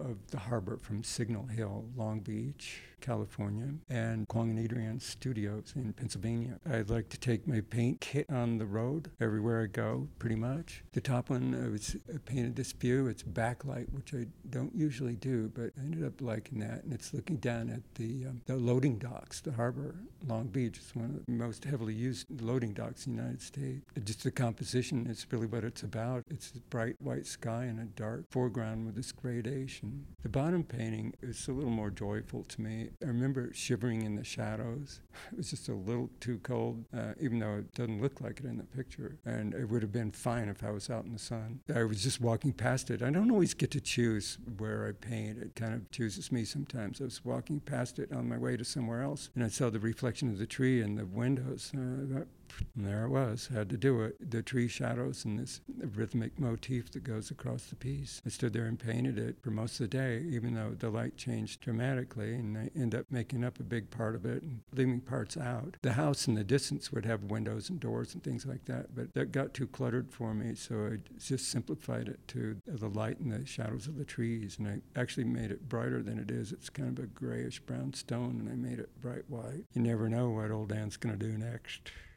of the harbor from Signal Hill, Long Beach, California, and Kwong and Adrian Studios in Pennsylvania. I'd like to take my paint kit on the road everywhere I go, pretty much. The top one, I painted this view. It's backlight, which I don't usually do, but I ended up liking that. And it's looking down at the loading docks, the harbor. Long Beach is one of the most heavily used loading docks in the United States. Just the composition is really what it's about. It's a bright white sky and a dark foreground with this gradation. The bottom painting is a little more joyful to me. I remember shivering in the shadows. It was just a little too cold, even though it doesn't look like it in the picture. And it would have been fine if I was out in the sun. I was just walking past it. I don't always get to choose where I paint. It kind of chooses me sometimes. I was walking past it on my way to somewhere else, and I saw the reflection of the tree in the windows. And there it was. Had to do it. The tree shadows and this rhythmic motif that goes across the piece. I stood there and painted it for most of the day, even though the light changed dramatically, and I end up making up a big part of it and leaving parts out. The house in the distance would have windows and doors and things like that, but that got too cluttered for me, so I just simplified it to the light and the shadows of the trees, and I actually made it brighter than it is. It's kind of a grayish brown stone, and I made it bright white. You never know what old Dan's going to do next.